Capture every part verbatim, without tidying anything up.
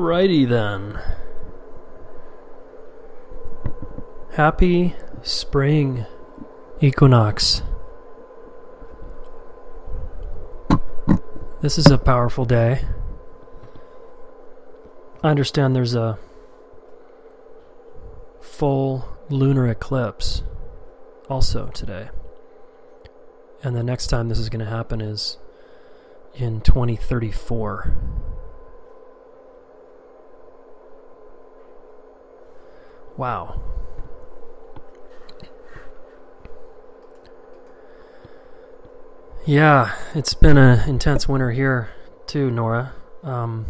Alrighty then. Happy spring equinox. This is a powerful day. I understand there's a full lunar eclipse also today. And the next time this is going to happen is in twenty thirty-four. Wow. Yeah, it's been an intense winter here too, Nora. Um,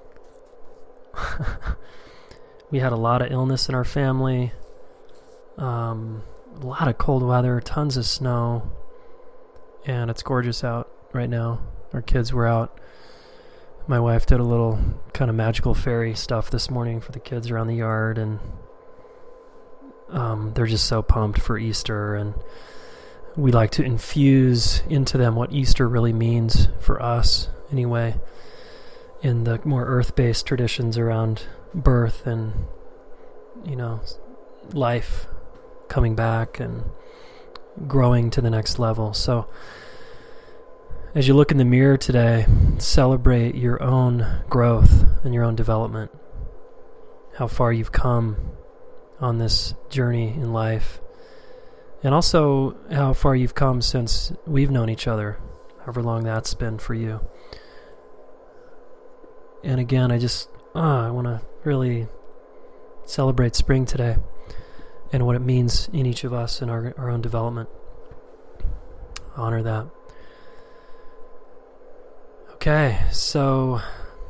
we had a lot of illness in our family, um, a lot of cold weather, tons of snow, and it's gorgeous out right now. Our kids were out. My wife did a little kind of magical fairy stuff this morning for the kids around the yard, and um, they're just so pumped for Easter, and we like to infuse into them what Easter really means for us, anyway, in the more earth-based traditions around birth and, you know, life coming back and growing to the next level. So, as you look in the mirror today, celebrate your own growth and your own development, how far you've come on this journey in life. And also how far you've come since we've known each other, however long that's been for you. And again, I just, oh, I want to really celebrate spring today and what it means in each of us and our, our own development. Honor that. Okay, so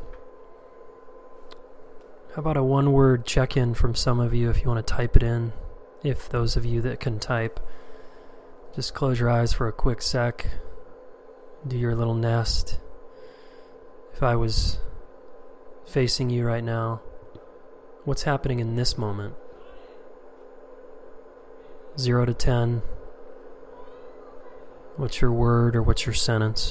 how about a one-word check-in from some of you if you want to type it in? If those of you that can type, just close your eyes for a quick sec, do your little nest. If I was facing you right now, what's happening in this moment? Zero to ten. What's your word or what's your sentence?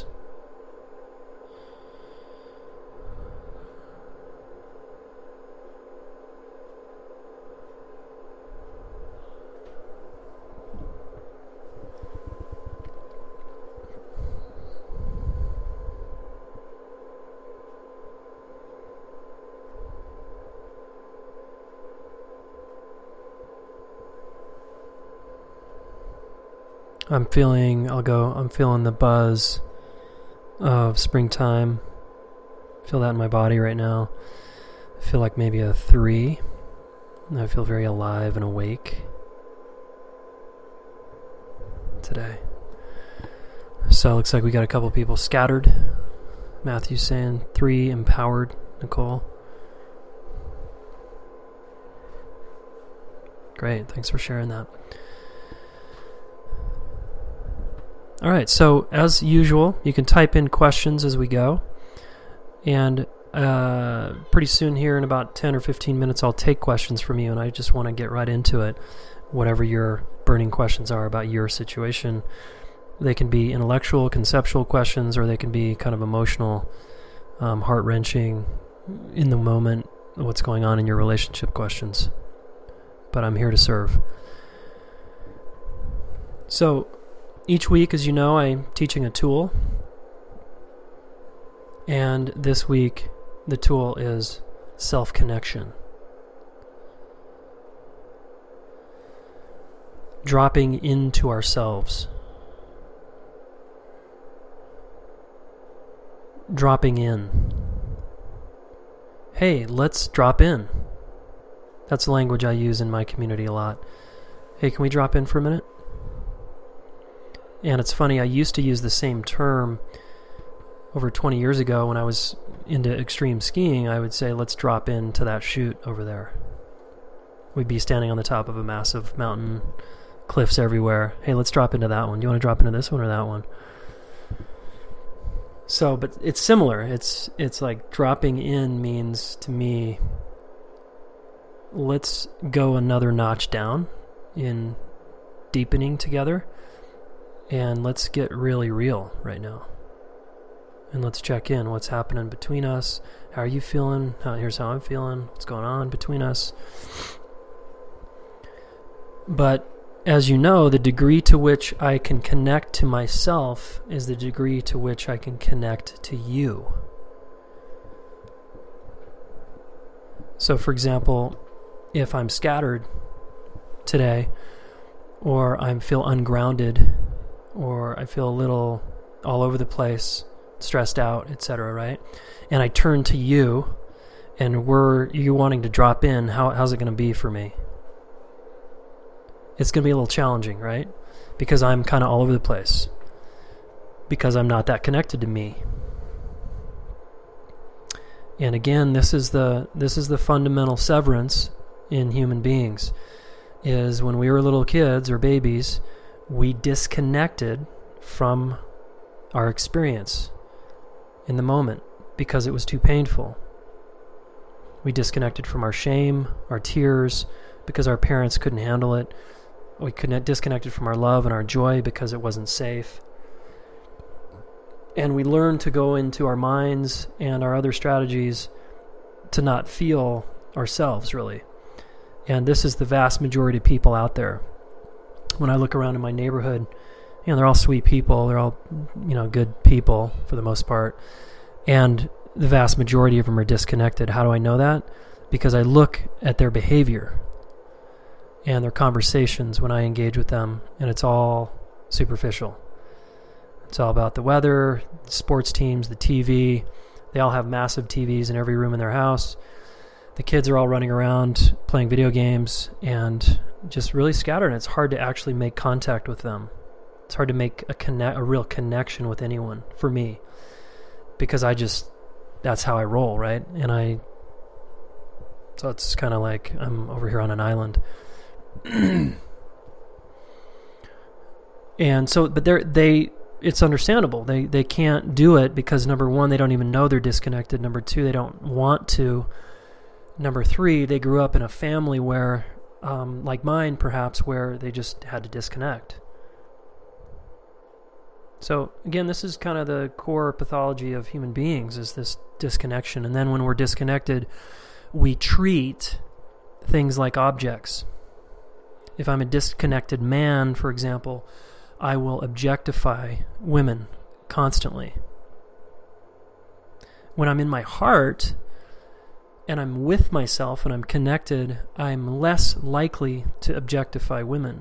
I'm feeling, I'll go, I'm feeling the buzz of springtime. Feel that in my body right now. I feel like maybe a three. I feel very alive and awake today. So it looks like we got a couple people scattered. Matthew's saying three, empowered. Nicole. Great, thanks for sharing that. All right, so as usual, you can type in questions as we go. And uh, pretty soon here in about ten or fifteen minutes, I'll take questions from you, and I just want to get right into it. Whatever your burning questions are about your situation. They can be intellectual, conceptual questions, or they can be kind of emotional, um, heart-wrenching, in the moment, what's going on in your relationship questions. But I'm here to serve. So, each week, as you know, I'm teaching a tool. And this week, the tool is self-connection. Dropping into ourselves. Dropping in. Hey, let's drop in. That's the language I use in my community a lot. Hey, can we drop in for a minute? And it's funny, I used to use the same term over twenty years ago when I was into extreme skiing. I would say, let's drop into that chute over there. We'd be standing on the top of a massive mountain, cliffs everywhere. Hey, let's drop into that one. Do you want to drop into this one or that one? So, but it's similar. It's it's like dropping in means to me, let's go another notch down in deepening together. And let's get really real right now. And let's check in. What's happening between us? How are you feeling? How, here's how I'm feeling. What's going on between us? But as you know, the degree to which I can connect to myself is the degree to which I can connect to you. So, for example, if I'm scattered today, or I feel ungrounded, or I feel a little all over the place, stressed out, et cetera, right? And I turn to you, and we're you wanting to drop in, how how's it going to be for me? It's going to be a little challenging, right? Because I'm kind of all over the place. Because I'm not that connected to me. And again, this is the this is the fundamental severance in human beings. Is when we were little kids or babies, we disconnected from our experience in the moment because it was too painful. We disconnected from our shame, our tears, because our parents couldn't handle it. We couldn't disconnected from our love and our joy because it wasn't safe. And we learned to go into our minds and our other strategies to not feel ourselves, really. And this is the vast majority of people out there. When I look around in my neighborhood, you know, they're all sweet people. They're all, you know, good people for the most part. And the vast majority of them are disconnected. How do I know that? Because I look at their behavior and their conversations when I engage with them, and it's all superficial. It's all about the weather, sports teams, the T V. They all have massive T Vs in every room in their house. The kids are all running around playing video games and just really scattered, and it's hard to actually make contact with them. It's hard to make a connect, a real connection with anyone, for me, because I just, that's how I roll, right? And I, so it's kind of like I'm over here on an island. And so, but they're, they, it's understandable. They they can't do it because, number one, they don't even know they're disconnected. Number two, they don't want to. Number three, they grew up in a family where, um, like mine perhaps, where they just had to disconnect. So again, this is kind of the core pathology of human beings, is this disconnection. And then when we're disconnected, we treat things like objects. If I'm a disconnected man, for example, I will objectify women constantly. When I'm in my heart and I'm with myself and I'm connected, I'm less likely to objectify women.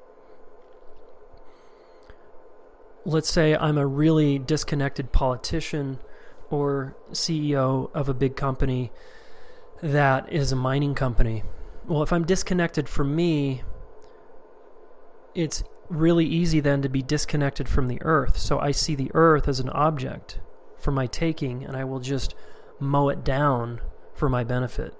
Let's say I'm a really disconnected politician or C E O of a big company that is a mining company. Well, if I'm disconnected from me, it's really easy then to be disconnected from the earth. So I see the earth as an object for my taking, and I will just mow it down for my benefit,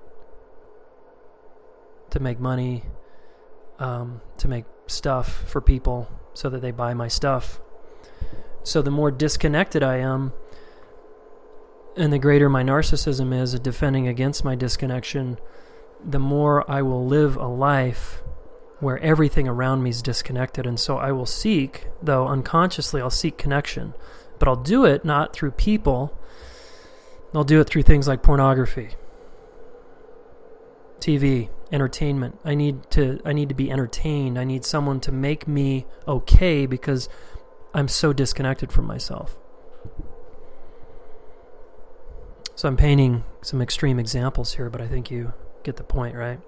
to make money, um, to make stuff for people so that they buy my stuff. So the more disconnected I am, and the greater my narcissism is at defending against my disconnection, the more I will live a life where everything around me is disconnected. And so I will seek, though unconsciously, I'll seek connection. But I'll do it not through people. I'll do it through things like pornography, T V, entertainment. I need to I need to be entertained. I need someone to make me okay because I'm so disconnected from myself. So I'm painting some extreme examples here, but I think you get the point, right?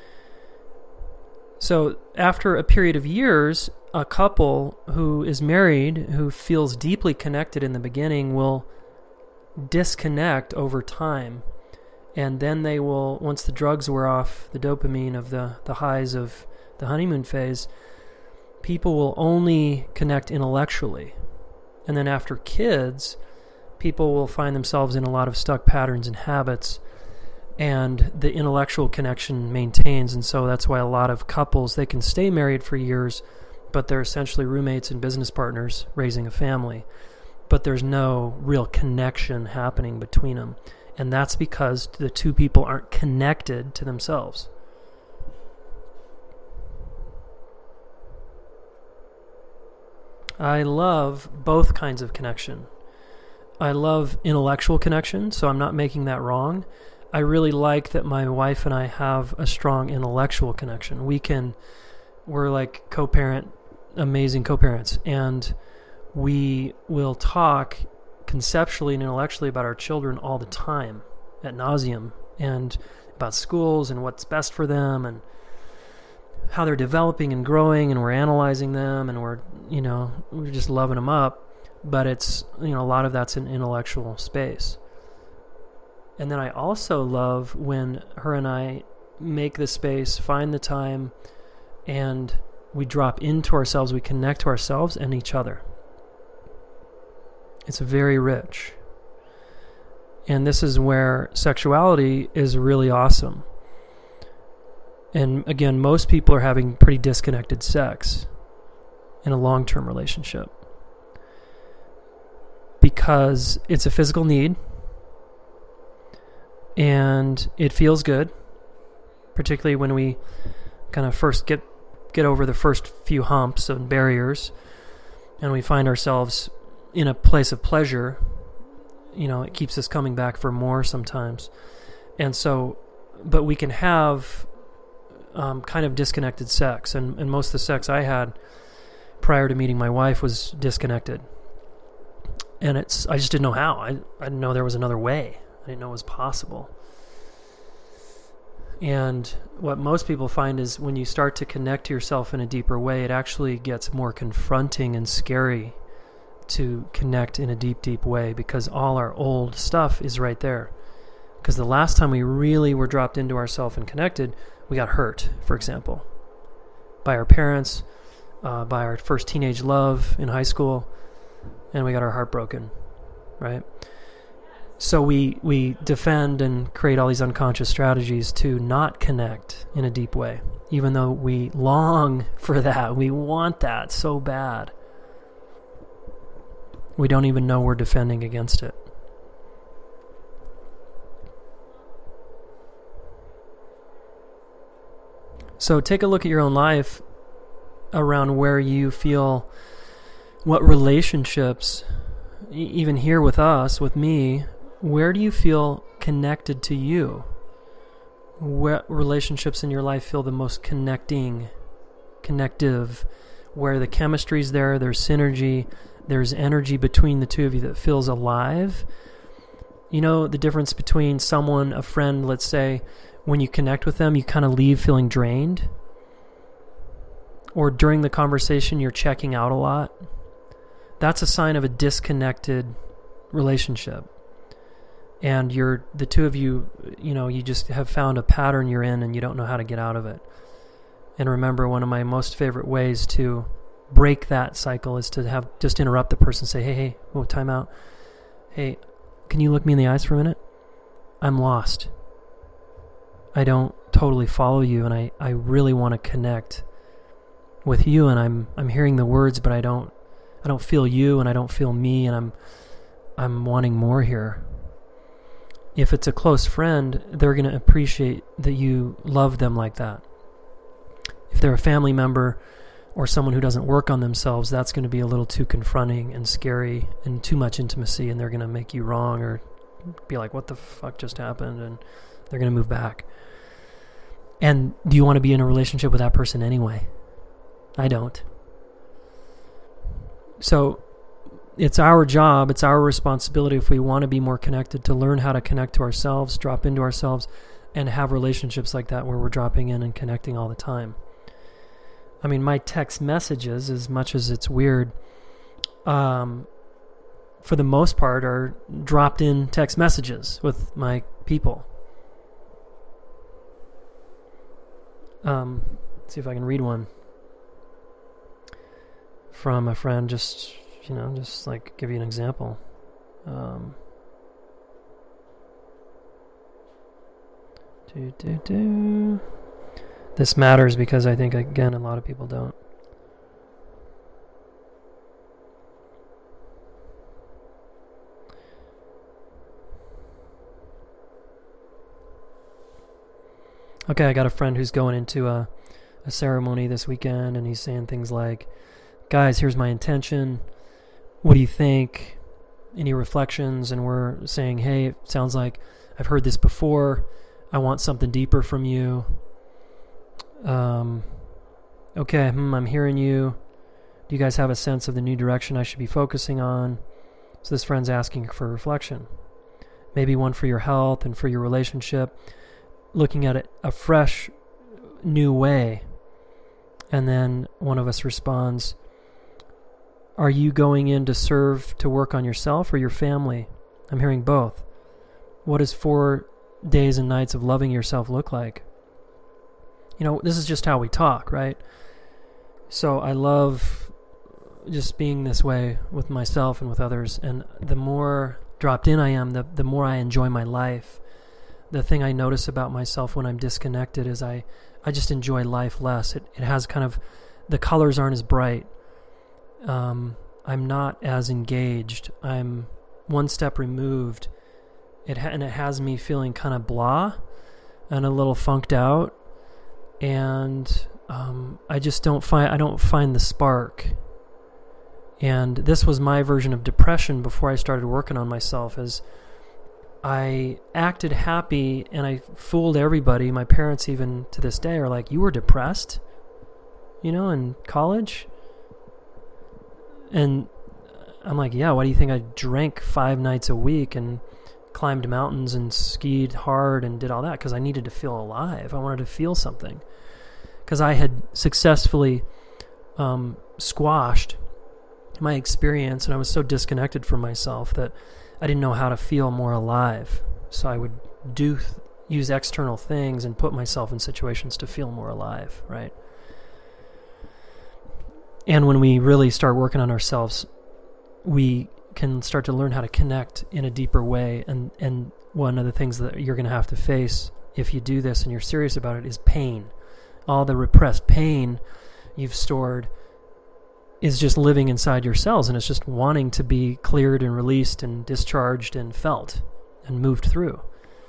So after a period of years, a couple who is married, who feels deeply connected in the beginning, will disconnect over time. And then they will, once the drugs wear off, the dopamine of the, the highs of the honeymoon phase, people will only connect intellectually. And then after kids, people will find themselves in a lot of stuck patterns and habits, and the intellectual connection maintains. And so that's why a lot of couples, they can stay married for years, but they're essentially roommates and business partners raising a family. But there's no real connection happening between them. And that's because the two people aren't connected to themselves. I love both kinds of connection. I love intellectual connection, so I'm not making that wrong. I really like that my wife and I have a strong intellectual connection. We can, we're like co-parent, amazing co-parents, and we will talk conceptually and intellectually about our children all the time, ad nauseum, and about schools and what's best for them and how they're developing and growing, and we're analyzing them, and we're, you know, we're just loving them up. But it's, you know, a lot of that's an intellectual space. And then I also love when her and I make the space, find the time, and we drop into ourselves, we connect to ourselves and each other. It's very rich. And this is where sexuality is really awesome. And again, most people are having pretty disconnected sex in a long-term relationship because it's a physical need and it feels good, particularly when we kind of first get get over the first few humps and barriers and we find ourselves in a place of pleasure. You know, it keeps us coming back for more sometimes. And so, but we can have um, kind of disconnected sex. And, and most of the sex I had prior to meeting my wife was disconnected. And it's, I just didn't know how. I, I didn't know there was another way. I didn't know it was possible. And what most people find is when you start to connect to yourself in a deeper way, it actually gets more confronting and scary to connect in a deep, deep way, because all our old stuff is right there. Because the last time we really were dropped into ourselves and connected, we got hurt, for example, by our parents, uh, by our first teenage love in high school, and we got our heart broken, right? So we, we defend and create all these unconscious strategies to not connect in a deep way, even though we long for that. We want that so bad. We don't even know we're defending against it. So take a look at your own life around where you feel, what relationships, even here with us, with me, where do you feel connected to you? What relationships in your life feel the most connecting, connective, where the chemistry's there, there's synergy, there's energy between the two of you that feels alive? You know, the difference between someone, a friend, let's say, when you connect with them, you kind of leave feeling drained. Or during the conversation, you're checking out a lot. That's a sign of a disconnected relationship. And you're, the two of you, you know, you just have found a pattern you're in and you don't know how to get out of it. And remember, one of my most favorite ways to break that cycle is to have, just interrupt the person, say, hey, hey, oh, time out. Hey, can you look me in the eyes for a minute? I'm lost. I don't totally follow you, and I, I really want to connect with you, and I'm I'm hearing the words, but I don't I don't feel you, and I don't feel me, and I'm I'm wanting more here. If it's a close friend, they're going to appreciate that you love them like that. If they're a family member or someone who doesn't work on themselves, that's going to be a little too confronting and scary and too much intimacy, and they're going to make you wrong or be like, what the fuck just happened? And they're going to move back. And do you want to be in a relationship with that person anyway? I don't. So it's our job, it's our responsibility, if we want to be more connected, to learn how to connect to ourselves, drop into ourselves, and have relationships like that where we're dropping in and connecting all the time. I mean, my text messages, as much as it's weird, um, for the most part, are dropped in text messages with my people. Um, let's see if I can read one from a friend, just, you know, just like give you an example. Um, do, do, do. This matters because I think, again, a lot of people don't. Okay, I got a friend who's going into a, a ceremony this weekend, and he's saying things like, guys, here's my intention. What do you think? any reflections, and we're saying, hey, it sounds like I've heard this before. I want something deeper from you. Um, okay, hmm, I'm hearing you. Do you guys have a sense of the new direction I should be focusing on? So this friend's asking for reflection. Maybe one for your health and for your relationship. Looking at it a fresh, new way. And then one of us responds, are you going in to serve, to work on yourself or your family? I'm hearing both. What does four days and nights of loving yourself look like? You know, this is just how we talk, right? So I love just being this way with myself and with others. And the more dropped in I am, the, the more I enjoy my life. The thing I notice about myself when I'm disconnected is I, I just enjoy life less. It, it has kind of, the colors aren't as bright. Um, I'm not as engaged. I'm one step removed. It ha- and it has me feeling kind of blah and a little funked out. And um, I just don't find I don't find the spark. And this was my version of depression before I started working on myself. As I acted happy and I fooled everybody. My parents even to this day are like, "You were depressed, you know, in college." And I'm like, "Yeah. Why do you think I drank five nights a week and climbed mountains and skied hard and did all that? Because I needed to feel alive. I wanted to feel something. Because I had successfully um, squashed my experience, and I was so disconnected from myself that I didn't know how to feel more alive. So I would do th- use external things and put myself in situations to feel more alive, right? And when we really start working on ourselves, we can start to learn how to connect in a deeper way. And, and one of the things that you're going to have to face if you do this and you're serious about it is pain. All the repressed pain you've stored is just living inside your cells, and it's just wanting to be cleared and released and discharged and felt and moved through.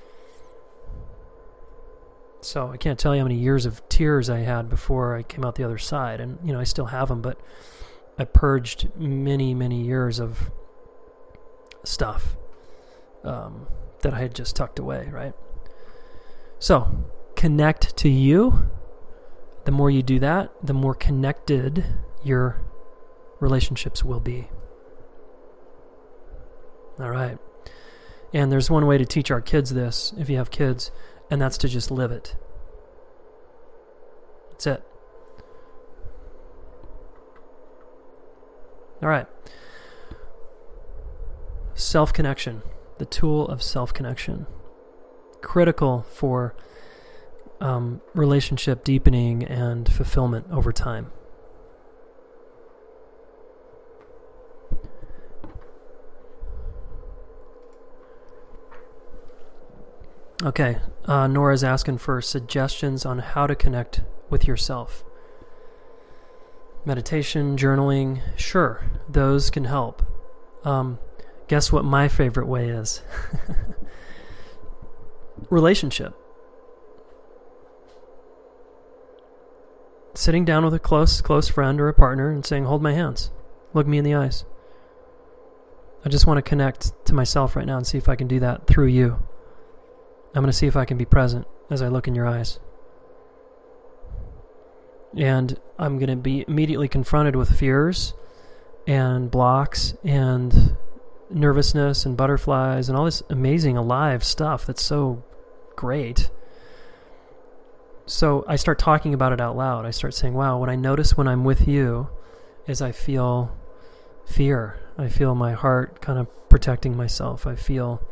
So I can't tell you how many years of tears I had before I came out the other side. And, you know, I still have them, but I purged many, many years of stuff um, that I had just tucked away, right? So connect to you. The more you do that, the more connected your relationships will be. All right. And there's one way to teach our kids this, if you have kids, and that's to just live it. That's it. All right. Self-connection, the tool of self-connection. Critical for um, relationship deepening and fulfillment over time. Okay, uh, Nora's asking for suggestions on how to connect with yourself. Meditation, journaling, sure, those can help. Um, guess what my favorite way is? Relationship. Sitting down with a close, close friend or a partner and saying, hold my hands, look me in the eyes. I just want to connect to myself right now and see if I can do that through you. I'm going to see if I can be present as I look in your eyes. And I'm going to be immediately confronted with fears and blocks and nervousness and butterflies and all this amazing alive stuff that's so great. So I start talking about it out loud. I start saying, wow, what I notice when I'm with you is I feel fear. I feel my heart kind of protecting myself. I feel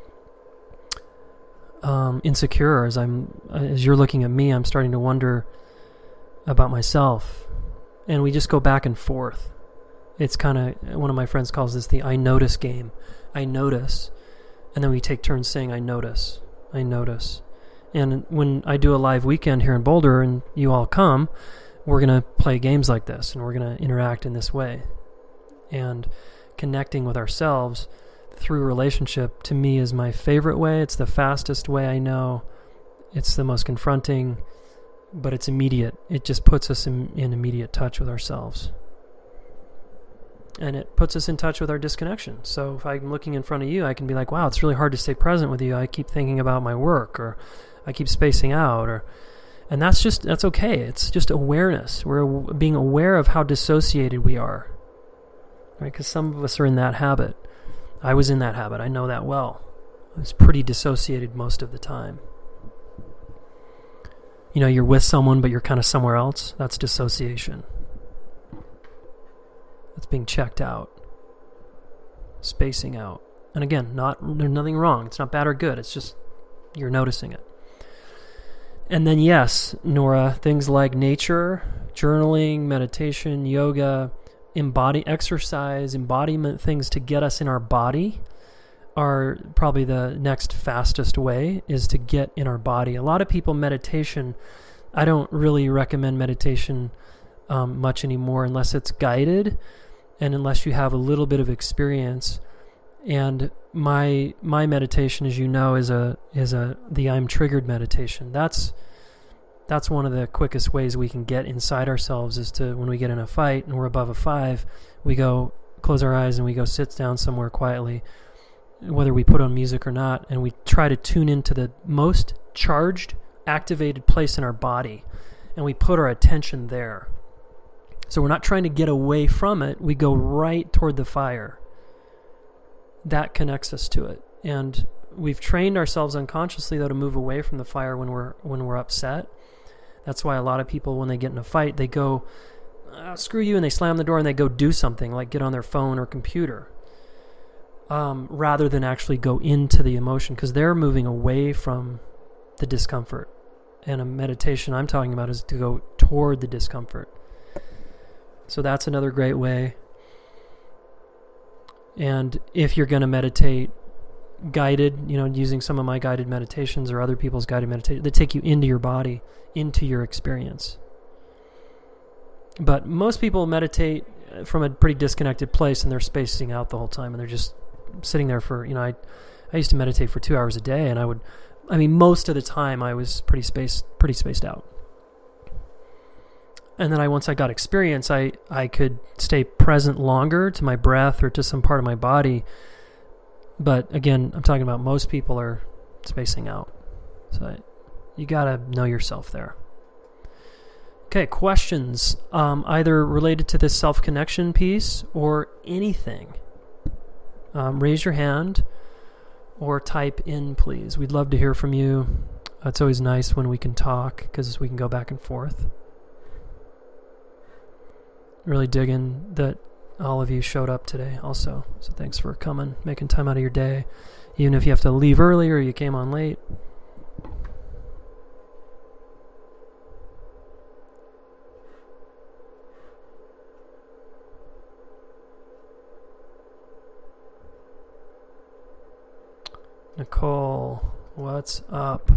Um, insecure as I'm as you're looking at me. I'm starting to wonder about myself, and we just go back and forth. It's kind of, one of my friends calls this the I notice game. I notice, and then we take turns saying I notice, I notice. And when I do a live weekend here in Boulder and you all come, we're gonna play games like this, and we're gonna interact in this way, and connecting with ourselves through relationship, to me, is my favorite way. It's the fastest way I know. It's the most confronting, but it's immediate. It just puts us in, in immediate touch with ourselves. And it puts us in touch with our disconnection. So if I'm looking in front of you, I can be like, wow, it's really hard to stay present with you. I keep thinking about my work, or I keep spacing out, or, and that's just, that's okay. It's just awareness. We're being aware of how dissociated we are, right? Because some of us are in that habit. I was in that habit. I know that well. I was pretty dissociated most of the time. You know, you're with someone, but you're kind of somewhere else. That's dissociation. That's being checked out. Spacing out. And again, not there's nothing wrong. It's not bad or good. It's just you're noticing it. And then yes, Nora, things like nature, journaling, meditation, yoga, embody exercise, embodiment things to get us in our body are probably the next fastest way, is to get in our body. A lot of people, meditation, I don't really recommend meditation um, much anymore unless it's guided and unless you have a little bit of experience. And my my meditation, as you know, is a is a the I'm triggered meditation. That's that's one of the quickest ways we can get inside ourselves, is to, when we get in a fight and we're above a five, we go close our eyes and we go sit down somewhere quietly, whether we put on music or not, and we try to tune into the most charged, activated place in our body, and we put our attention there. So we're not trying to get away from it. We go right toward the fire. That connects us to it. And we've trained ourselves unconsciously, though, to move away from the fire when we're when we're upset. That's why a lot of people, when they get in a fight, they go, oh, screw you, and they slam the door and they go do something, like get on their phone or computer, um, rather than actually go into the emotion, because they're moving away from the discomfort. And a meditation I'm talking about is to go toward the discomfort. So that's another great way. And if you're going to meditate guided, you know, using some of my guided meditations or other people's guided meditations, they take you into your body, into your experience. But most people meditate from a pretty disconnected place, and they're spacing out the whole time, and they're just sitting there for, you know, I I used to meditate for two hours a day, and I would, I mean, most of the time I was pretty spaced, pretty spaced out. And then I, once I got experience, I, I could stay present longer to my breath or to some part of my body. But again, I'm talking about most people are spacing out. So I, you got to know yourself there. Okay, questions, um, either related to this self-connection piece or anything. Um, raise your hand or type in, please. We'd love to hear from you. It's always nice when we can talk, because we can go back and forth. Really digging that all of you showed up today also. So thanks for coming, making time out of your day, even if you have to leave early or you came on late. Nicole, what's up?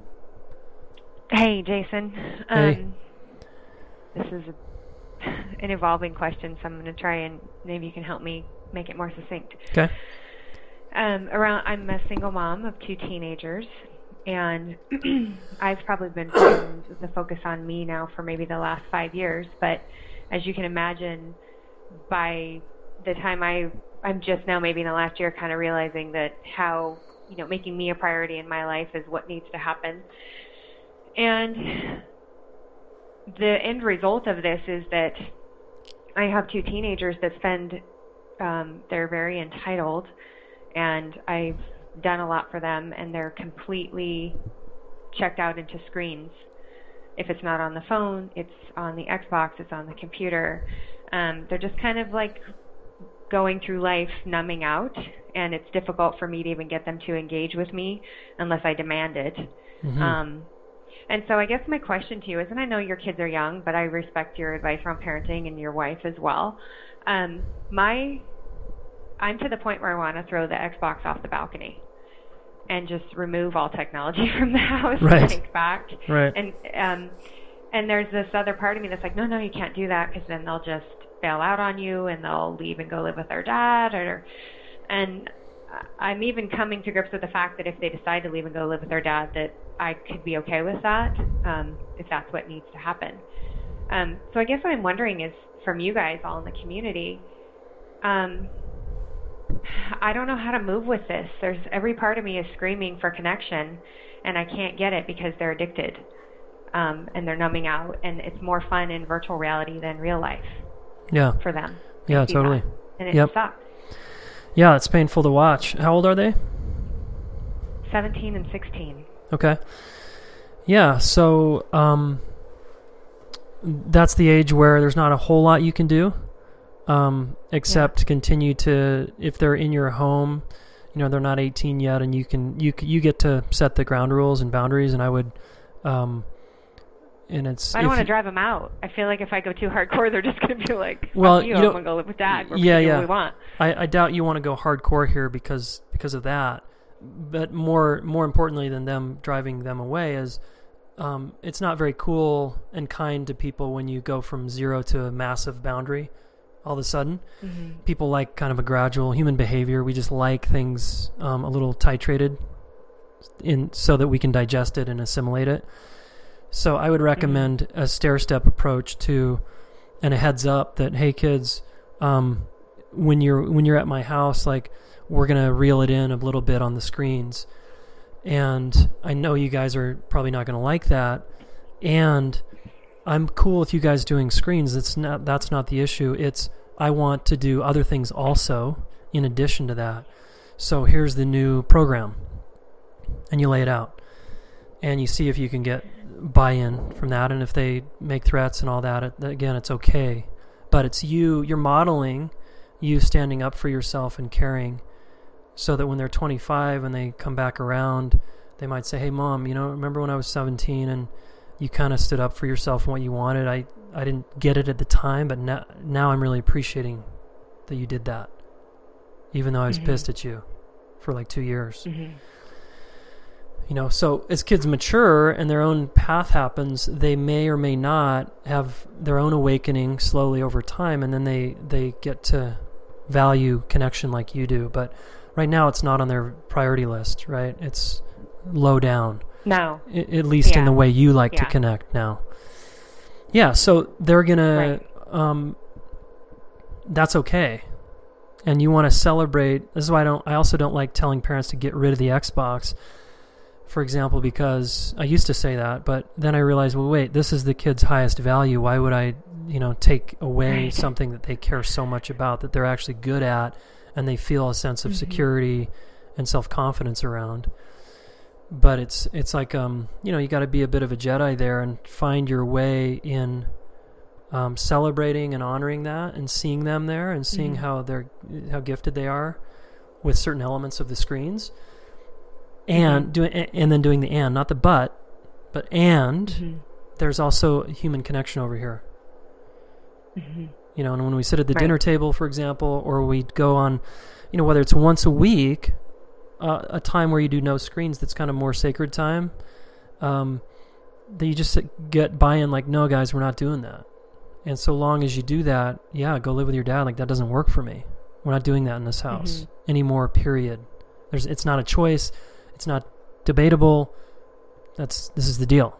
Hey, Jason. Hey. Um, this is a an evolving question, so I'm going to try and maybe you can help me make it more succinct. Okay. Um, around, I'm a single mom of two teenagers, and I've probably been putting the focus on me now for maybe the last five years. But as you can imagine, by the time I, I'm just now maybe in the last year kind of realizing that how, you know, making me a priority in my life is what needs to happen. And the end result of this is that I have two teenagers that spend, um, they're very entitled, and I've done a lot for them, and they're completely checked out into screens. If it's not on the phone, it's on the Xbox, it's on the computer. Um, they're just kind of like going through life numbing out, and it's difficult for me to even get them to engage with me unless I demand it. Mm-hmm. Um, And so I guess my question to you is, and I know your kids are young, but I respect your advice around parenting and your wife as well. Um, my, I'm to the point where I want to throw the Xbox off the balcony and just remove all technology from the house. Right. And take back. Right. And um, and there's this other part of me that's like, no, no, you can't do that, because then they'll just bail out on you and they'll leave and go live with their dad. Or, and I'm even coming to grips with the fact that if they decide to leave and go live with their dad, that I could be okay with that, um, if that's what needs to happen. Um, so I guess what I'm wondering is, from you guys all in the community, um, I don't know how to move with this. There's every part of me is screaming for connection, and I can't get it because they're addicted, um, and they're numbing out, and it's more fun in virtual reality than real life. Yeah. For them. Yeah, totally. That. And it yep. sucks. Yeah, it's painful to watch. How old are they? seventeen and sixteen. Okay. Yeah, so um, that's the age where there's not a whole lot you can do, um, except yeah. continue to, if they're in your home, you know, they're not eighteen yet, and you can you you get to set the ground rules and boundaries, and I would, um, and it's. I don't want to drive them out. I feel like if I go too hardcore, they're just going to be like, well, you, you I'm going to go live with Dad. We're yeah, yeah. yeah. What we want. I, I doubt you want to go hardcore here because because of that. But more more importantly than them driving them away is um, it's not very cool and kind to people when you go from zero to a massive boundary all of a sudden. Mm-hmm. People like kind of a gradual human behavior. We just like things um, a little titrated in so that we can digest it and assimilate it. So I would recommend mm-hmm. a stair-step approach to and a heads up that, hey kids, um, when you're when you're at my house, like, we're going to reel it in a little bit on the screens. And I know you guys are probably not going to like that. And I'm cool with you guys doing screens. It's not, that's not the issue. It's, I want to do other things also in addition to that. So here's the new program. And you lay it out. And you see if you can get buy-in from that. And if they make threats and all that, it, again, it's okay. But it's you, you're modeling you standing up for yourself and caring, so that when they're twenty-five and they come back around, they might say, hey, Mom, you know, remember when I was seventeen and you kind of stood up for yourself and what you wanted? I, I didn't get it at the time, but now, now I'm really appreciating that you did that, even though I was mm-hmm. pissed at you for like two years. Mm-hmm. You know, so as kids mature and their own path happens, they may or may not have their own awakening slowly over time, and then they, they get to value connection like you do. But right now, it's not on their priority list, right? It's low down. No. I, at least yeah. in the way you like yeah. to connect now. Yeah, so they're going right. to... Um, that's okay. And you want to celebrate... This is why I don't. I also don't like telling parents to get rid of the Xbox, for example, because I used to say that, but then I realized, well, wait, this is the kid's highest value. Why would I, you know, take away right. something that they care so much about, that they're actually good at, and they feel a sense of mm-hmm. security and self-confidence around? But it's it's like, um, you know, you got to be a bit of a Jedi there and find your way in um, celebrating and honoring that and seeing them there and seeing mm-hmm. how they're how gifted they are with certain elements of the screens. And mm-hmm. doing, and then doing the and, not the but, but and mm-hmm. there's also human connection over here. Mm-hmm. You know, and when we sit at the right. dinner table, for example, or we go on, you know, whether it's once a week, uh, a time where you do no screens, that's kind of more sacred time. Um, that you just get buy-in, like, no, guys, we're not doing that. And so long as you do that, yeah, go live with your dad. Like, that doesn't work for me. We're not doing that in this house mm-hmm. anymore. Period. There's, it's not a choice. It's not debatable. That's this is the deal.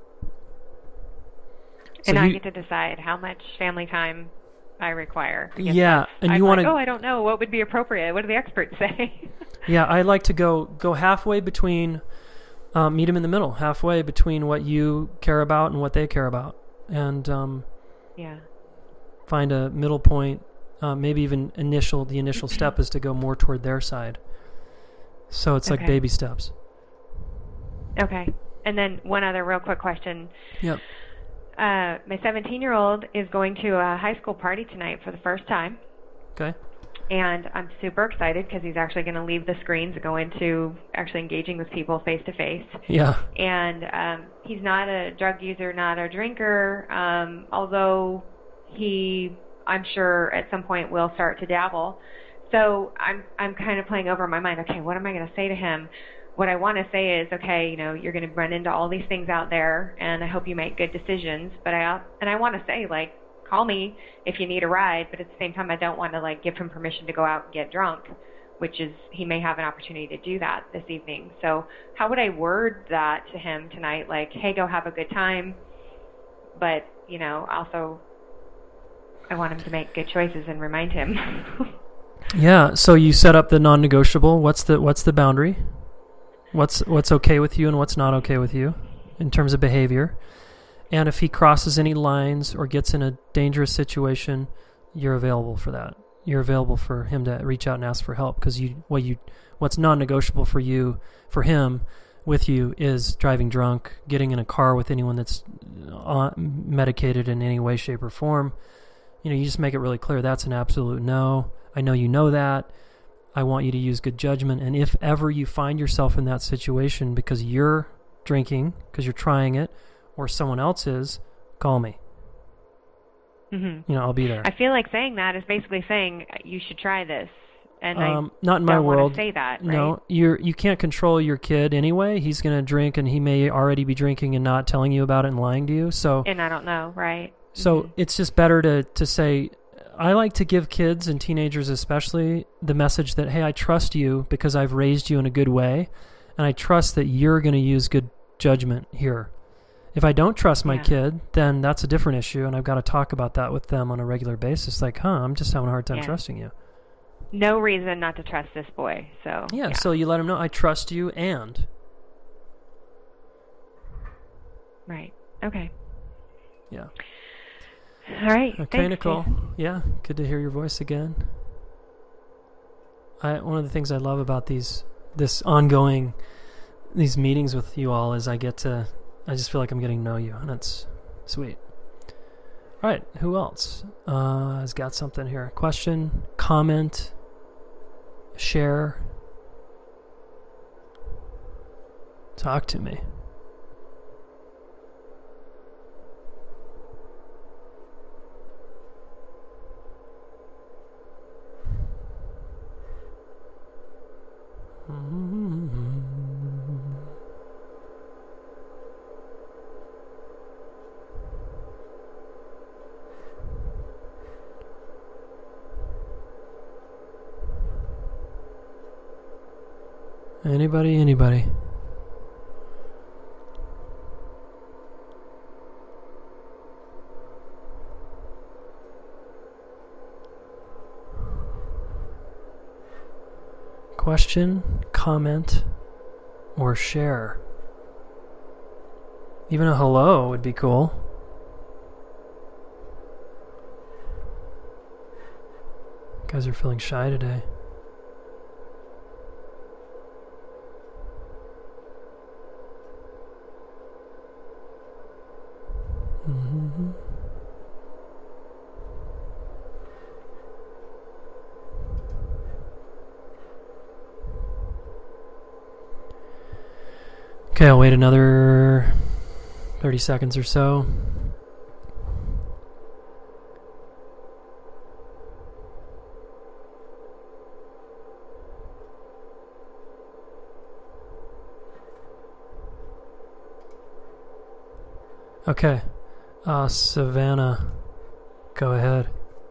And so I you, get to decide how much family time I require. Yeah, and I'm you want like, to. Oh, I don't know. What would be appropriate? What do the experts say? Yeah, I like to go go halfway between. Um, meet them in the middle, halfway between what you care about and what they care about, and um, yeah, find a middle point. Uh, maybe even initial. The initial step is to go more toward their side. So it's okay. like baby steps. Okay. And then one other real quick question. Yep. Uh, my seventeen-year-old is going to a high school party tonight for the first time. Okay. And I'm super excited because he's actually going to leave the screens and go into actually engaging with people face-to-face. Yeah. And um, he's not a drug user, not a drinker, um, although he, I'm sure, at some point will start to dabble. So I'm I'm kind of playing over in my mind, okay, what am I going to say to him? What I want to say is, okay, you know, you're going to run into all these things out there, and I hope you make good decisions. But I and I want to say, like, call me if you need a ride. But at the same time, I don't want to, like, give him permission to go out and get drunk, which is he may have an opportunity to do that this evening. So how would I word that to him tonight? Like, hey, go have a good time, but, you know, also I want him to make good choices and remind him. Yeah. So you set up the non-negotiable. What's the what's the boundary? What's what's okay with you and what's not okay with you in terms of behavior? And if he crosses any lines or gets in a dangerous situation, you're available for that. You're available for him to reach out and ask for help, because you what you what's non-negotiable for you for him with you is driving drunk, getting in a car with anyone that's uh, medicated in any way, shape, or form. You know, you just make it really clear that's an absolute no. I know you know that. I want you to use good judgment. And if ever you find yourself in that situation because you're drinking, because you're trying it, or someone else is, call me. Mm-hmm. You know, I'll be there. I feel like saying that is basically saying you should try this. And um, I not in my don't world. want to say that, right? No, you're you can't control your kid anyway. He's going to drink, and he may already be drinking and not telling you about it and lying to you. So, and I don't know, right? So mm-hmm. It's just better to to say. I like to give kids and teenagers especially the message that, hey, I trust you because I've raised you in a good way, and I trust that you're going to use good judgment here. If I don't trust my yeah. kid, then that's a different issue, and I've got to talk about that with them on a regular basis. Like, huh, I'm just having a hard time yeah. trusting you. No reason not to trust this boy. So yeah, yeah, so you let him know, I trust you, and... Right. Okay. Yeah. All right. Okay, Thanks, Nicole. Jason. Yeah, good to hear your voice again. I one of the things I love about these this ongoing these meetings with you all is I get to I just feel like I'm getting to know you, and it's sweet. All right, who else uh, has got something here? Question, comment, share. Talk to me. Anybody, anybody? Question, comment, or share. Even a hello would be cool. You guys are feeling shy today. Mm-hmm. Okay, I'll wait another thirty seconds or so. Okay. Uh, Savannah, go ahead.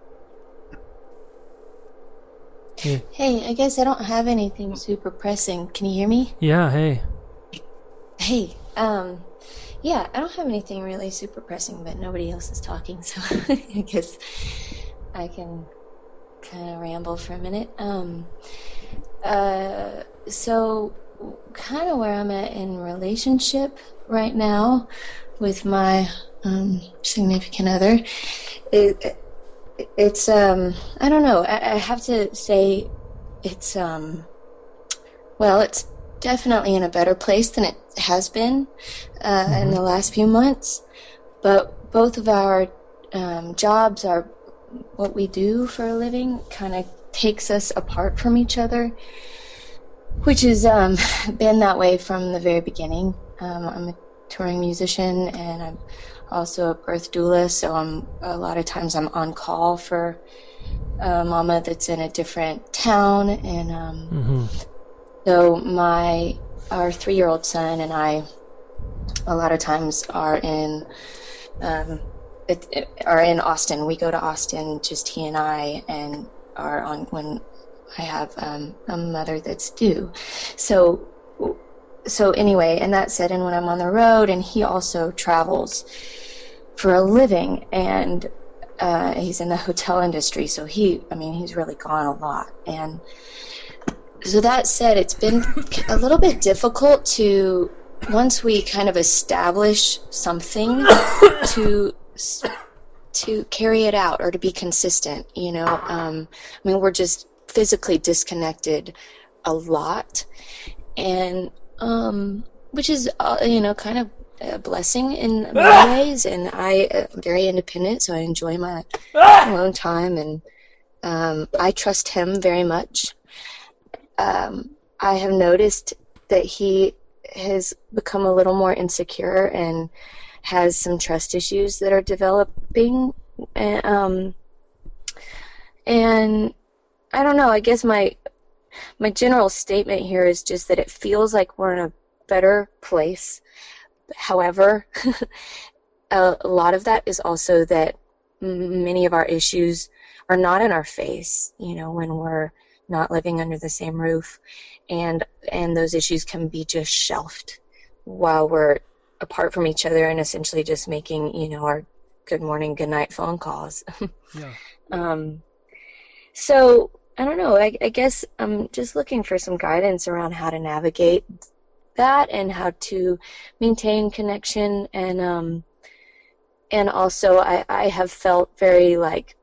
Yeah. Hey, I guess I don't have anything super pressing. Can you hear me? Yeah, hey. Hey, um, yeah, I don't have anything really super pressing, but nobody else is talking, so I guess I can kind of ramble for a minute. Um, uh, so kind of where I'm at in relationship right now with my um, significant other, it, it's, um, I don't know, I, I have to say it's, um, well, it's definitely in a better place than it has been uh, mm-hmm. in the last few months, but both of our um, jobs, are what we do for a living, kind of takes us apart from each other, which has um, been that way from the very beginning. Um, I'm a touring musician, and I'm also a birth doula, so I'm a lot of times I'm on call for a mama that's in a different town, and um, mm-hmm. so my our three-year-old son and I a lot of times are in um, it, it, are in Austin. We go to Austin, just he and I, and are on when I have um, a mother that's due. So so anyway, and that said, and when I'm on the road, and he also travels for a living, and uh, he's in the hotel industry, so he, I mean, he's really gone a lot. And so that said, it's been a little bit difficult to, once we kind of establish something, to to carry it out or to be consistent, you know. Um, I mean, we're just physically disconnected a lot, and um, which is, uh, you know, kind of a blessing in many ways. And I am very independent, so I enjoy my alone time, and um, I trust him very much. Um, I have noticed that he has become a little more insecure and has some trust issues that are developing. And, um, and I don't know, I guess my my general statement here is just that it feels like we're in a better place. However, a, a lot of that is also that many of our issues are not in our face, you know, when we're not living under the same roof, and and those issues can be just shelved while we're apart from each other and essentially just making, you know, our good morning, good night phone calls. Yeah. Um, so I don't know. I, I guess I'm just looking for some guidance around how to navigate that and how to maintain connection. And um, and also, I, I have felt very like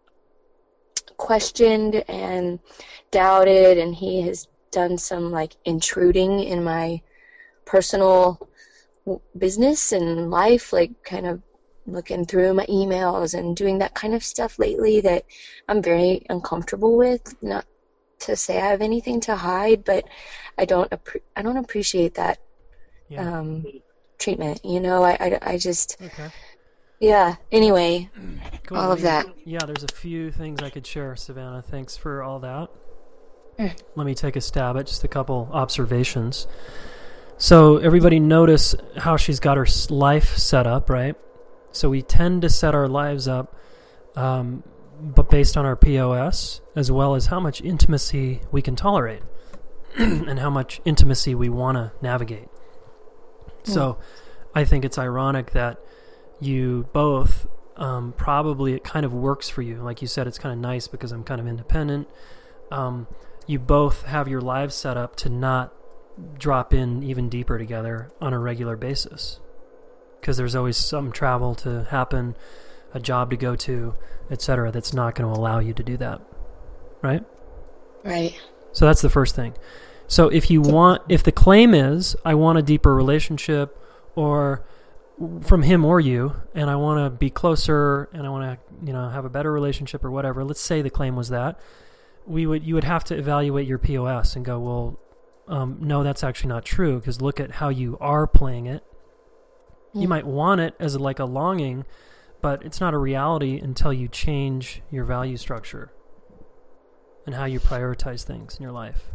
questioned and doubted, and he has done some like intruding in my personal business and life, like kind of looking through my emails and doing that kind of stuff lately that I'm very uncomfortable with. Not to say I have anything to hide, but I don't appre- I don't appreciate that Yeah. um, treatment. You know, I, I, I just Okay. yeah. Anyway, Cool. all of that. Yeah, there's a few things I could share, Savannah. Thanks for all that. Mm. Let me take a stab at just a couple observations. So everybody notice how she's got her s- life set up, right? So we tend to set our lives up um, but based on our P O S, as well as how much intimacy we can tolerate and how much intimacy we want to navigate. Mm. So I think it's ironic that you both, um, probably it kind of works for you. Like you said, it's kind of nice because I'm kind of independent. Um, you both have your lives set up to not drop in even deeper together on a regular basis, because there's always some travel to happen, a job to go to, et cetera, that's not going to allow you to do that, right? Right. So that's the first thing. So if you want, if the claim is, I want a deeper relationship, or from him or you, and I want to be closer, and I want to, you know, have a better relationship or whatever. Let's say the claim was that. We would, you would have to evaluate your P O S and go, well, um, no, that's actually not true, because look at how you are playing it. You might want it as a, like a longing, but it's not a reality until you change your value structure and how you prioritize things in your life.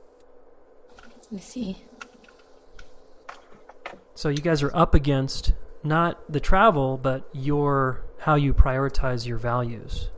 I see. So you guys are up against not the travel, but your how you prioritize your values.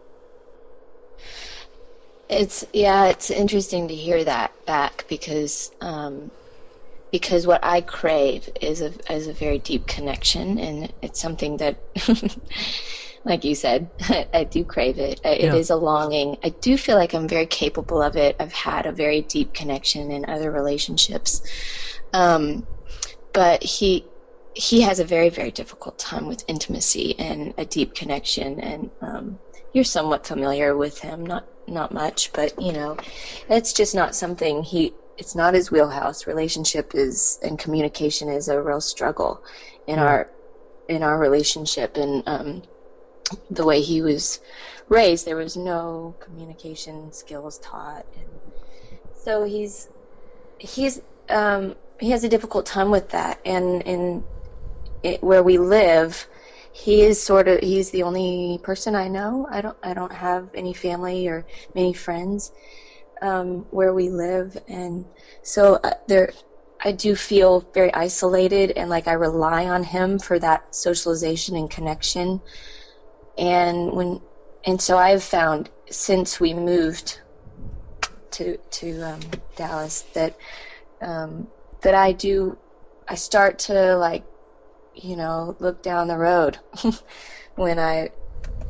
It's yeah, it's interesting to hear that back, because um, because what I crave is a is a very deep connection, and it's something that, like you said, I, I do crave it. It Yeah. is a longing. I do feel like I'm very capable of it. I've had a very deep connection in other relationships, um, but he he has a very very difficult time with intimacy and a deep connection, and um, you're somewhat familiar with him, not. Not much, but you know, it's just not something he, it's not his wheelhouse. Relationship is, and communication is a real struggle in Yeah. our, in our relationship. And um, the way he was raised, there was no communication skills taught. And so he's, he's, um, he has a difficult time with that. And in it, where we live, he is sort of, he's the only person I know. I don't, I don't have any family or many friends um, where we live. And so uh, there, I do feel very isolated, and like I rely on him for that socialization and connection. And when, and so I've found since we moved to, to um, Dallas that, um, that I do, I start to like, you know, look down the road when I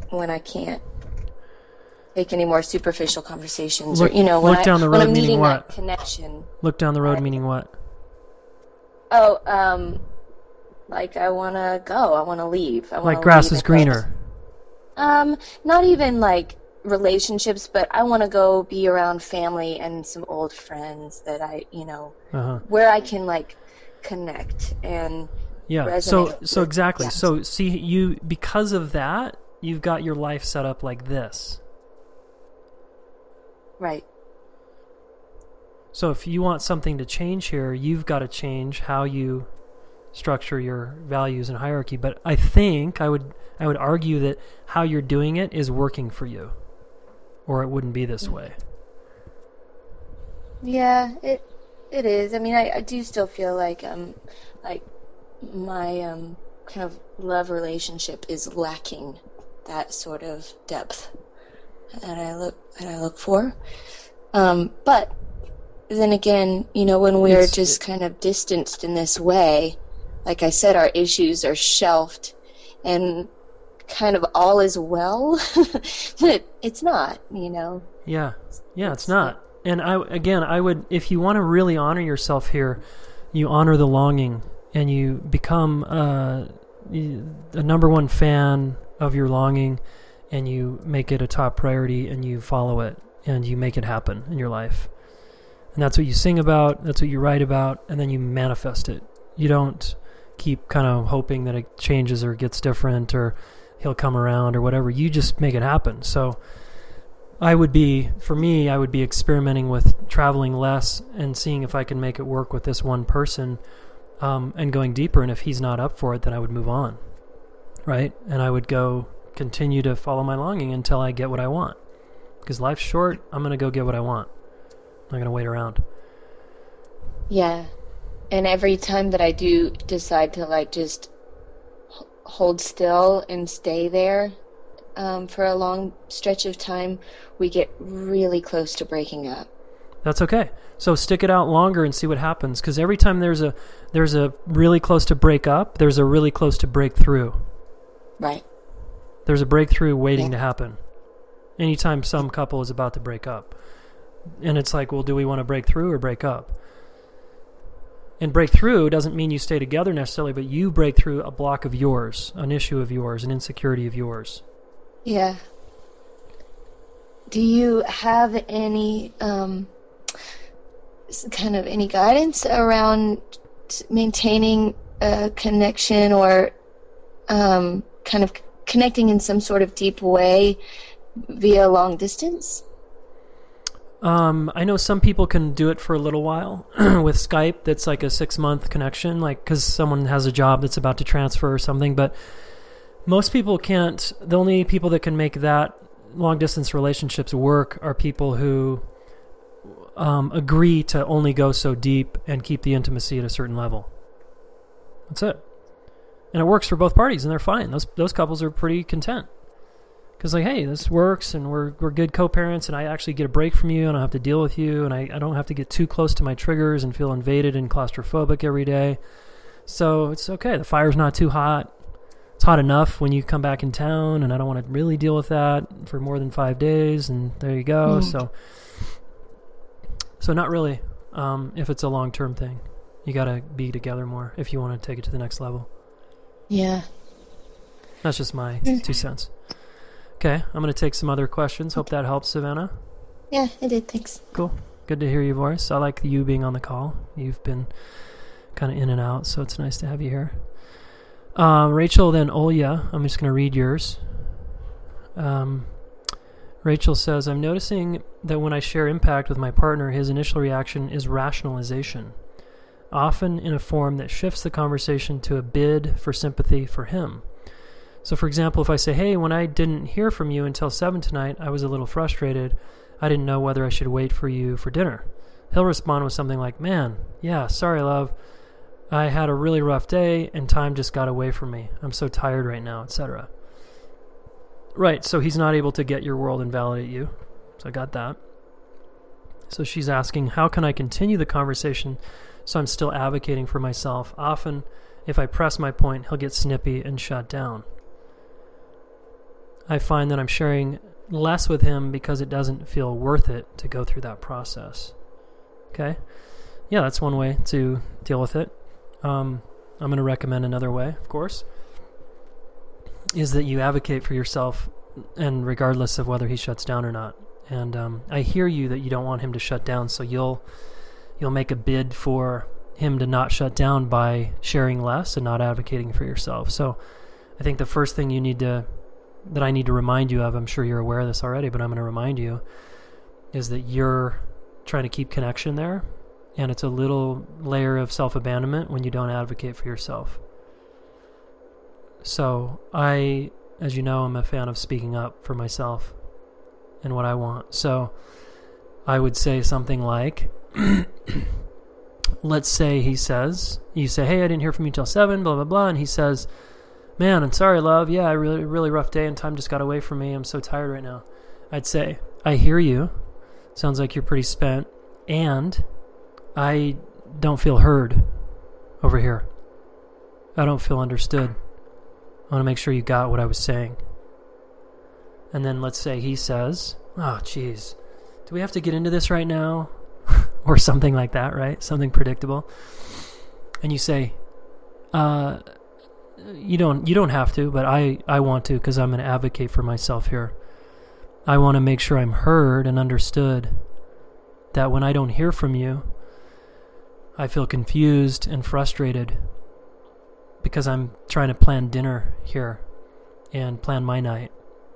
when I can't take any more superficial conversations, look, or you know, when look I down the when road I'm meaning needing what? that connection. Look down the road I, meaning what? Oh, um, like I want to go. I want to leave. I wanna Like grass leave is greener. Um, not even like relationships, but I want to go be around family and some old friends that I, you know, uh-huh. where I can like connect and yeah. resonate So with, so exactly. yeah. So see, you because of that, you've got your life set up like this. Right. So if you want something to change here, you've got to change how you structure your values and hierarchy. But I think I would I would argue that how you're doing it is working for you, or it wouldn't be this way. Yeah, it it is. I mean, I, I do still feel like um like my um kind of love relationship is lacking that sort of depth that I look that I look for. Um, but then again, you know, when we're It's- just kind of distanced in this way, like I said, our issues are shelved and kind of all is well, but it's not, you know. Yeah, yeah, it's not. And I again, I would, if you want to really honor yourself here, you honor the longing, and you become uh, a number one fan of your longing, and you make it a top priority, and you follow it, and you make it happen in your life. And that's what you sing about, that's what you write about, and then you manifest it. You don't keep kind of hoping that it changes or gets different or he'll come around or whatever. You just make it happen. So I would be, for me, I would be experimenting with traveling less and seeing if I can make it work with this one person, um, and going deeper. And if he's not up for it, then I would move on, right? And I would go continue to follow my longing until I get what I want. Because life's short, I'm going to go get what I want. I'm not going to wait around. Yeah. And every time that I do decide to like just h- hold still and stay there um, for a long stretch of time, we get really close to breaking up. That's okay. So stick it out longer and see what happens. Because every time there's a there's a really close to break up, there's a really close to break through. Right. There's a breakthrough waiting Yeah. to happen. Anytime some couple is about to break up. And it's like, well, do we want to break through or break up? And break through doesn't mean you stay together necessarily, but you break through a block of yours, an issue of yours, an insecurity of yours. Yeah. Do you have any um, s- kind of any guidance around t- maintaining a connection or um, kind of c- connecting in some sort of deep way via long distance? Um, I know some people can do it for a little while with Skype. That's like a six-month connection, like because someone has a job that's about to transfer or something. But most people can't. The only people that can make that long-distance relationships work are people who um, agree to only go so deep and keep the intimacy at a certain level. That's it. And it works for both parties, and they're fine. Those those couples are pretty content. Because like, hey, this works, and we're we're good co-parents, and I actually get a break from you, and I don't have to deal with you, and I, I don't have to get too close to my triggers and feel invaded and claustrophobic every day. So it's okay. The fire's not too hot. It's hot enough when you come back in town, and I don't want to really deal with that for more than five days, and there you go. Mm. So, so not really. Um, if it's a long-term thing, you got to be together more if you want to take it to the next level. Yeah. That's just my two cents. Okay, I'm going to take some other questions. Hope that helps, Savannah. Yeah, it did. Thanks. Cool. Good to hear your voice. I like you being on the call. You've been kind of in and out, so it's nice to have you here. Um, Rachel, then Olya. I'm just going to read yours. Um, Rachel says, I'm noticing that when I share impact with my partner, his initial reaction is rationalization, often in a form that shifts the conversation to a bid for sympathy for him. So, for example, if I say, hey, when I didn't hear from you until seven tonight, I was a little frustrated. I didn't know whether I should wait for you for dinner. He'll respond with something like, man, yeah, sorry, love. I had a really rough day, and time just got away from me. I'm so tired right now, et cetera. Right, so he's not able to get your world and validate you. So I got that. So she's asking, how can I continue the conversation so I'm still advocating for myself? Often, if I press my point, he'll get snippy and shut down. I find that I'm sharing less with him because it doesn't feel worth it to go through that process. Okay? Yeah, that's one way to deal with it. Um, I'm going to recommend another way, of course, is that you advocate for yourself, and regardless of whether he shuts down or not. And um, I hear you that you don't want him to shut down, so you'll you'll make a bid for him to not shut down by sharing less and not advocating for yourself. So I think the first thing you need to, that I need to remind you of, I'm sure you're aware of this already, but I'm going to remind you, is that you're trying to keep connection there, and it's a little layer of self-abandonment when you don't advocate for yourself. So I, as you know, I'm a fan of speaking up for myself and what I want. So I would say something like, let's say he says, you say, hey, I didn't hear from you till seven, blah, blah, blah. And he says, man, I'm sorry, love. Yeah, I really, really rough day and time just got away from me. I'm so tired right now. I'd say, I hear you. Sounds like you're pretty spent. And I don't feel heard over here. I don't feel understood. I want to make sure you got what I was saying. And then let's say he says, oh, geez, do we have to get into this right now? Or something like that, right? Something predictable. And you say, uh, you don't you don't have to, but I, I want to, because I'm going to advocate for myself here. I want to make sure I'm heard and understood, that when I don't hear from you, I feel confused and frustrated because I'm trying to plan dinner here and plan my night.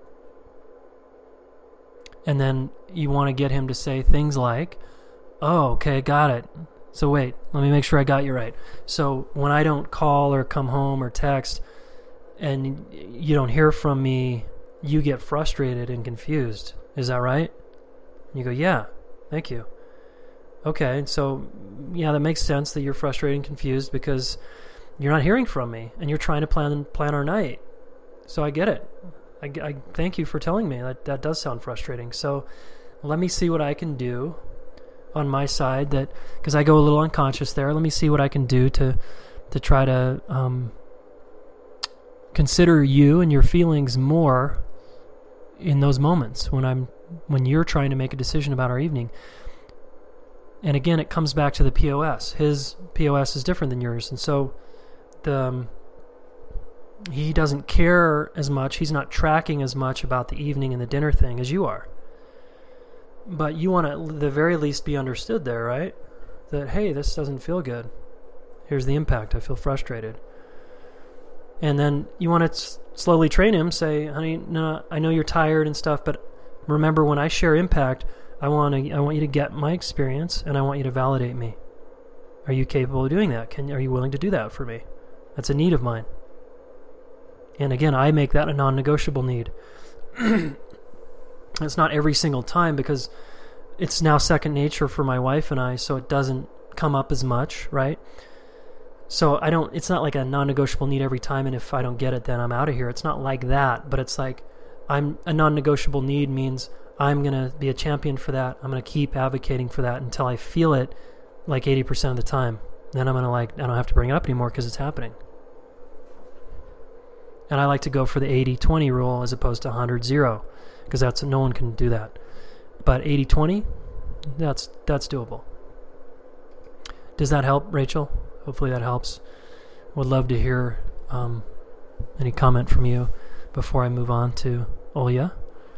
And then you want to get him to say things like, oh, okay, got it. So wait, let me make sure I got you right. So when I don't call or come home or text and you don't hear from me, you get frustrated and confused. Is that right? And you go, yeah, thank you. Okay, so yeah, that makes sense that you're frustrated and confused because you're not hearing from me and you're trying to plan plan our night. So I get it. I, I thank you for telling me. That, that does sound frustrating. So let me see what I can do on my side, that because I go a little unconscious there. Let me see what I can do to to try to um, consider you and your feelings more in those moments when I'm when you're trying to make a decision about our evening. And again, it comes back to the P O S. His P O S is different than yours, and so the um, he doesn't care as much. He's not tracking as much about the evening and the dinner thing as you are. But you want to, at the very least, be understood there, right? That, hey, this doesn't feel good. Here's the impact. I feel frustrated. And then you want to s- slowly train him, say, honey, no, I know you're tired and stuff, but remember, when I share impact, I want to, I want you to get my experience, and I want you to validate me. Are you capable of doing that? Can Are you willing to do that for me? That's a need of mine. And again, I make that a non-negotiable need. It's not every single time because it's now second nature for my wife and I, so it doesn't come up as much, right? So I don't, it's not like a non-negotiable need every time, and if I don't get it, then I'm out of here. It's not like that, but it's like I'm a non-negotiable need means I'm going to be a champion for that. I'm going to keep advocating for that until I feel it like eighty percent of the time. Then I'm going to like, I don't have to bring it up anymore because it's happening. And I like to go for the eighty twenty rule as opposed to one hundred zero, because that's, no one can do that. But eighty twenty, that's that's doable. Does that help, Rachel? Hopefully that helps. Would love to hear um, any comment from you before I move on to Olya.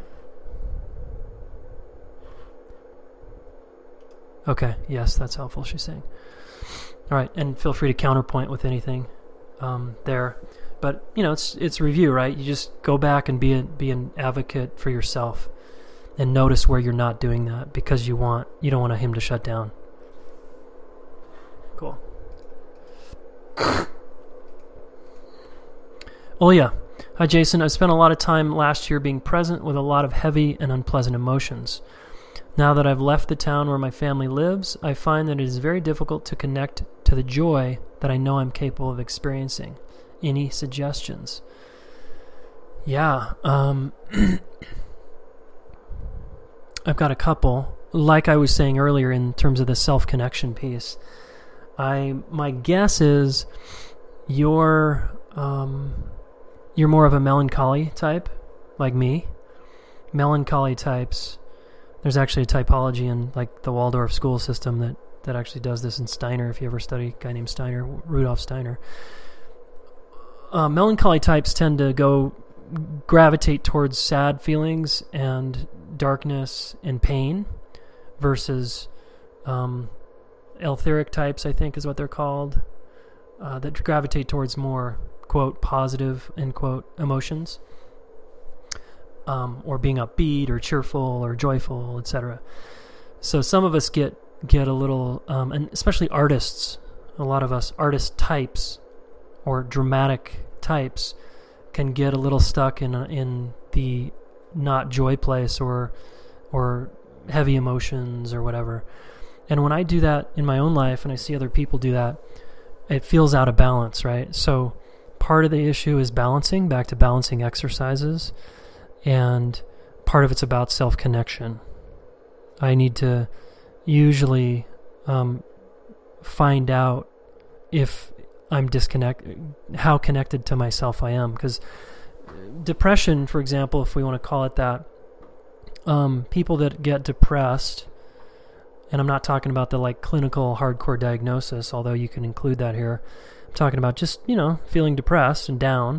Okay, yes, that's helpful, she's saying. All right, and feel free to counterpoint with anything um, there. But, you know, it's it's review, right? You just go back and be a, be an advocate for yourself and notice where you're not doing that because you want you don't want him to shut down. Cool. Oh, yeah. Hi, Jason. I spent a lot of time last year being present with a lot of heavy and unpleasant emotions. Now that I've left the town where my family lives, I find that it is very difficult to connect to the joy that I know I'm capable of experiencing. Any suggestions? Yeah, um, I've got a couple. Like I was saying earlier in terms of the self-connection piece, I my guess is you're um, you're more of a melancholy type, like me. Melancholy types, there's actually a typology in like the Waldorf school system that, that actually does this in Steiner, if you ever study a guy named Steiner, Rudolf Steiner. Uh, melancholy types tend to go gravitate towards sad feelings and darkness and pain versus um, etheric types, I think is what they're called, uh, that gravitate towards more, quote, positive, end quote, emotions, um, or being upbeat or cheerful or joyful, et cetera. So some of us get, get a little, um, and especially artists, a lot of us artist types or dramatic types can get a little stuck in in the not joy place or or heavy emotions or whatever. And when I do that in my own life and I see other people do that, it feels out of balance, right? So part of the issue is balancing, back to balancing exercises, and part of it's about self-connection. I need to usually um, find out if I'm disconnected, how connected to myself I am. Because depression, for example, if we want to call it that, um, people that get depressed, and I'm not talking about the like clinical hardcore diagnosis, although you can include that here. I'm talking about just, you know, feeling depressed and down.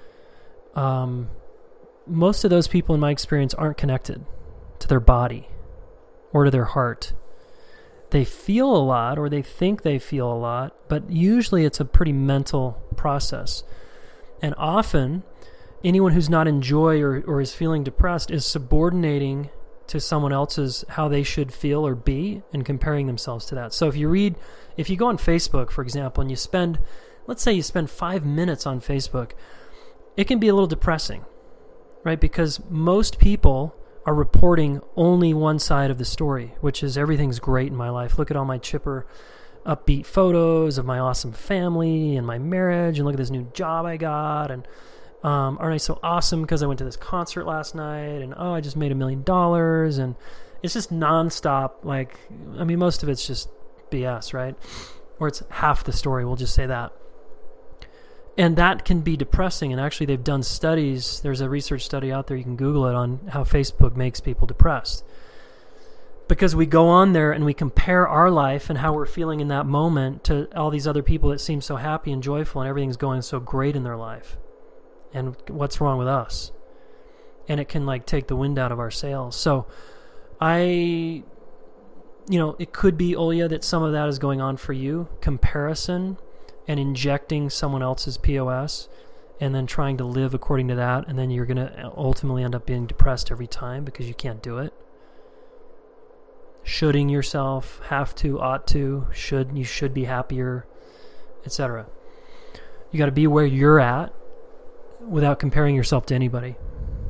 Um, most of those people in my experience aren't connected to their body or to their heart. They feel a lot, or they think they feel a lot, but usually it's a pretty mental process. And often, anyone who's not in joy or, or is feeling depressed is subordinating to someone else's how they should feel or be and comparing themselves to that. So if you read, if you go on Facebook, for example, and you spend, let's say you spend five minutes on Facebook, it can be a little depressing, right? Because most people are reporting only one side of the story, which is everything's great in my life. Look at all my chipper, upbeat photos of my awesome family and my marriage, and look at this new job I got, and um, aren't I so awesome because I went to this concert last night, and oh, I just made a million dollars, and it's just nonstop. Like, I mean, most of it's just B S, right? Or it's half the story, we'll just say that. And that can be depressing, and actually they've done studies, there's a research study out there, you can Google it, on how Facebook makes people depressed. Because we go on there and we compare our life and how we're feeling in that moment to all these other people that seem so happy and joyful and everything's going so great in their life. And what's wrong with us? And it can like take the wind out of our sails. So I, you know, it could be, Olya, that some of that is going on for you, comparison, and injecting someone else's P O S and then trying to live according to that, and then you're going to ultimately end up being depressed every time because you can't do it. Shoulding yourself, have to, ought to, should, you should be happier, et cetera. You got to be where you're at without comparing yourself to anybody.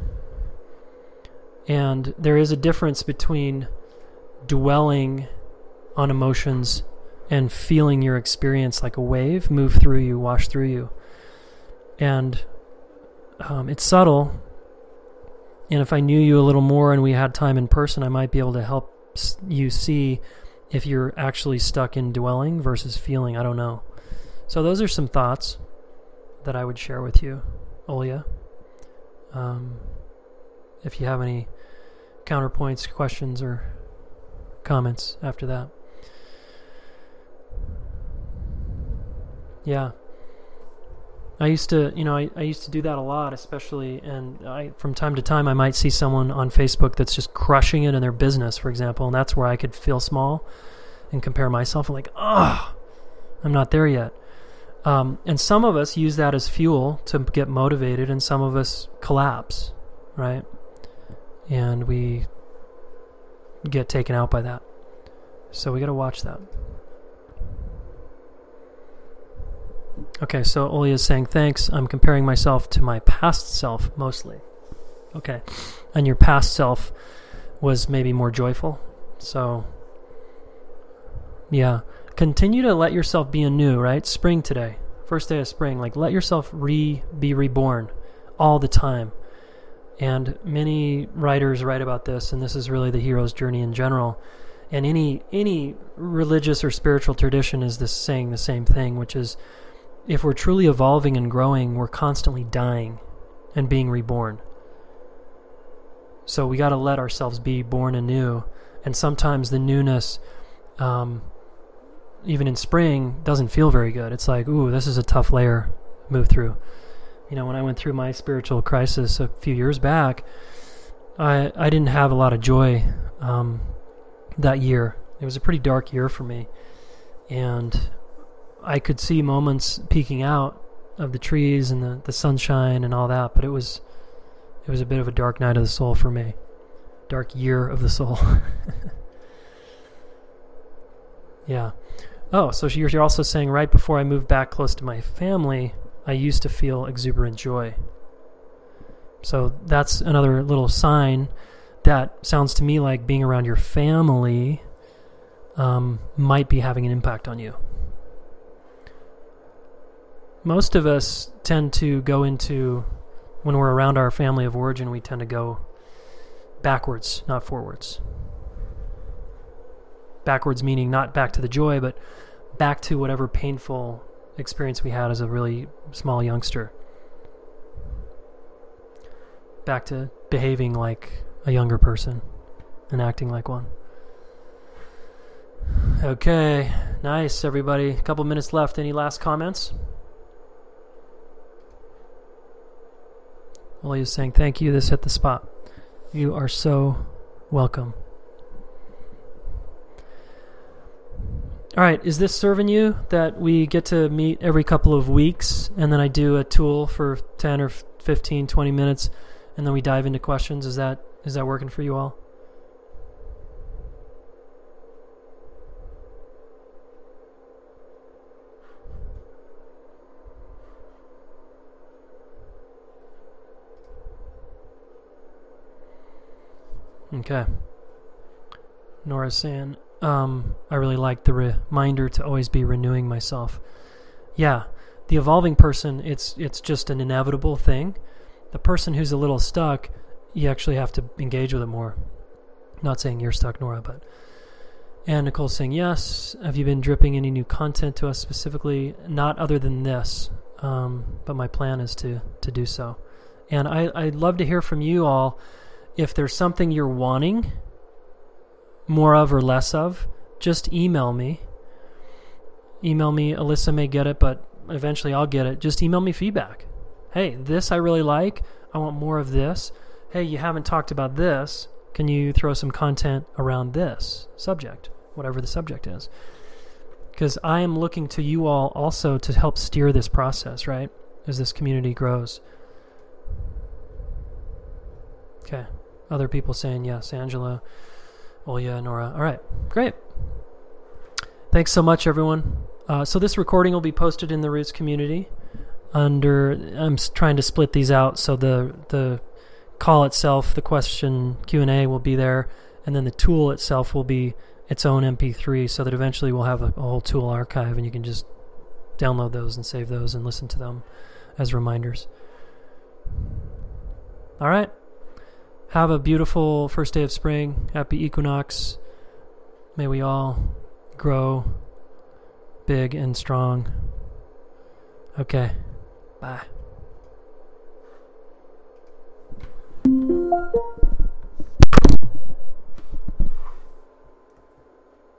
And there is a difference between dwelling on emotions and feeling your experience like a wave move through you, wash through you. And um, it's subtle. And if I knew you a little more and we had time in person, I might be able to help you see if you're actually stuck in dwelling versus feeling. I don't know. So those are some thoughts that I would share with you, Olya. Um, if you have any counterpoints, questions, or comments after that. Yeah. I used to, you know, I, I used to do that a lot, especially, and I, from time to time I might see someone on Facebook that's just crushing it in their business, for example, and that's where I could feel small and compare myself and like, oh, I'm not there yet. Um, and some of us use that as fuel to get motivated, and some of us collapse, right? And we get taken out by that. So we got to watch that. Okay, so Olya is saying, thanks, I'm comparing myself to my past self mostly. Okay, and your past self was maybe more joyful. So, yeah, continue to let yourself be anew, right? Spring today, first day of spring, like let yourself re be reborn all the time. And many writers write about this, and this is really the hero's journey in general. And any any religious or spiritual tradition is this saying the same thing, which is, if we're truly evolving and growing, we're constantly dying and being reborn. So we got to let ourselves be born anew. And sometimes the newness, um, even in spring, doesn't feel very good. It's like, ooh, this is a tough layer to move through. You know, when I went through my spiritual crisis a few years back, I I didn't have a lot of joy um, that year. It was a pretty dark year for me. And I could see moments peeking out of the trees and the, the sunshine and all that, but it was it was a bit of a dark night of the soul for me. Dark year of the soul. Yeah. Oh, so you're, you're also saying right before I moved back close to my family, I used to feel exuberant joy. So that's another little sign that sounds to me like being around your family um, might be having an impact on you. Most of us tend to go into, when we're around our family of origin, we tend to go backwards, not forwards. Backwards meaning not back to the joy, but back to whatever painful experience we had as a really small youngster. Back to behaving like a younger person and acting like one. Okay, nice, everybody. A couple minutes left. Any last comments? Well, he's saying thank you. This hit the spot. You are so welcome. All right, is this serving you that we get to meet every couple of weeks and then I do a tool for ten or fifteen, twenty minutes and then we dive into questions? Is that is that working for you all? Okay. Nora's saying, um, I really like the reminder to always be renewing myself. Yeah, the evolving person, it's it's just an inevitable thing. The person who's a little stuck, you actually have to engage with it more. Not saying you're stuck, Nora, but... And Nicole's saying, yes, have you been dripping any new content to us specifically? Not other than this, um, but my plan is to, to do so. And I, I'd love to hear from you all. If there's something you're wanting more of or less of, just email me. Email me. Alyssa may get it, but eventually I'll get it. Just email me feedback. Hey, this I really like. I want more of this. Hey, you haven't talked about this. Can you throw some content around this subject, whatever the subject is? Because I am looking to you all also to help steer this process, right? As this community grows. Okay. Other people saying yes. Angela. Well, yeah, Nora. All right. Great. Thanks so much, everyone. Uh, so this recording will be posted in the Roots community. Under, I'm trying to split these out, so the the call itself, the question Q and A will be there, and then the tool itself will be its own M P three, so that eventually we'll have a, a whole tool archive, and you can just download those and save those and listen to them as reminders. All right. Have a beautiful first day of spring. Happy equinox. May we all grow big and strong. Okay. Bye.